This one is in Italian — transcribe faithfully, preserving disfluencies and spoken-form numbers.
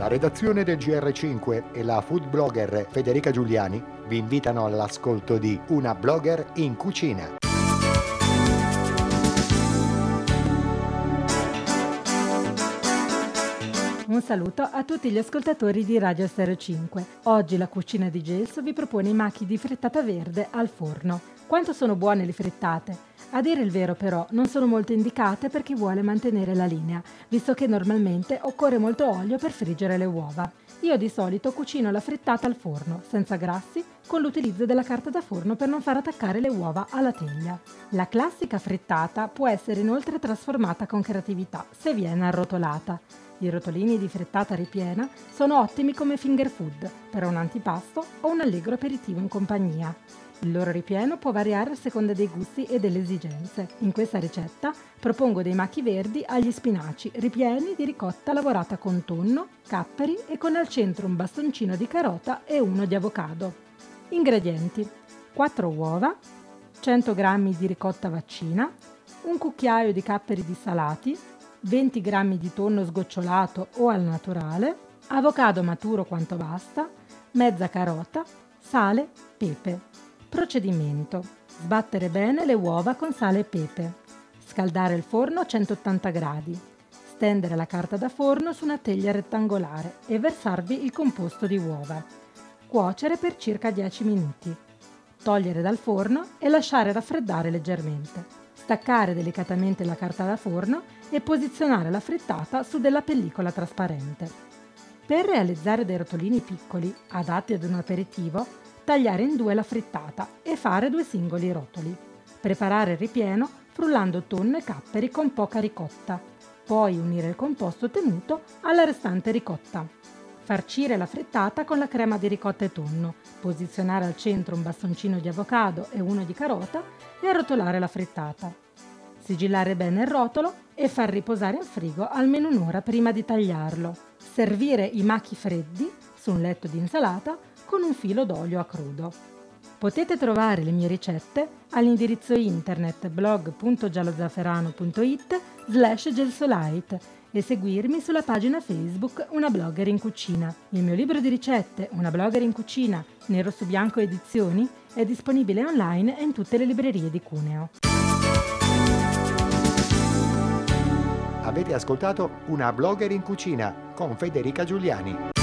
La redazione del G R cinque e la food blogger Federica Giuliani vi invitano all'ascolto di Una blogger in cucina. Un saluto a tutti gli ascoltatori di Radio Stereo cinque. Oggi la cucina di Gelso vi propone i macchi di frittata verde al forno. Quanto sono buone le frittate? A dire il vero però non sono molto indicate per chi vuole mantenere la linea, visto che normalmente occorre molto olio per friggere le uova. Io di solito cucino la frittata al forno, senza grassi, con l'utilizzo della carta da forno per non far attaccare le uova alla teglia. La classica frittata può essere inoltre trasformata con creatività se viene arrotolata. I rotolini di frittata ripiena sono ottimi come finger food per un antipasto o un allegro aperitivo in compagnia. Il loro ripieno può variare a seconda dei gusti e delle esigenze. In questa ricetta propongo dei macchi verdi agli spinaci ripieni di ricotta lavorata con tonno, capperi e con al centro un bastoncino di carota e uno di avocado. Ingredienti: quattro uova, cento grammi di ricotta vaccina, un cucchiaio di capperi dissalati, venti grammi di tonno sgocciolato o al naturale, avocado maturo quanto basta, mezza carota, sale, pepe. Procedimento: sbattere bene le uova con sale e pepe, scaldare il forno a centottanta gradi, stendere la carta da forno su una teglia rettangolare e versarvi il composto di uova. Cuocere per circa dieci minuti. Togliere dal forno e lasciare raffreddare leggermente. Staccare delicatamente la carta da forno e posizionare la frittata su della pellicola trasparente. Per realizzare dei rotolini piccoli, adatti ad un aperitivo, tagliare in due la frittata e fare due singoli rotoli. Preparare il ripieno frullando tonno e capperi con poca ricotta, poi unire il composto ottenuto alla restante ricotta. Farcire la frittata con la crema di ricotta e tonno, posizionare al centro un bastoncino di avocado e uno di carota e arrotolare la frittata. Sigillare bene il rotolo e far riposare in frigo almeno un'ora prima di tagliarlo. Servire i macchi freddi su un letto di insalata con un filo d'olio a crudo. Potete trovare le mie ricette all'indirizzo internet blog punto giallozafferano punto it slash gelsolite e seguirmi sulla pagina Facebook Una blogger in cucina. Il mio libro di ricette, Una blogger in cucina, nero su bianco edizioni, è disponibile online e in tutte le librerie di Cuneo. Avete ascoltato Una blogger in cucina con Federica Giuliani.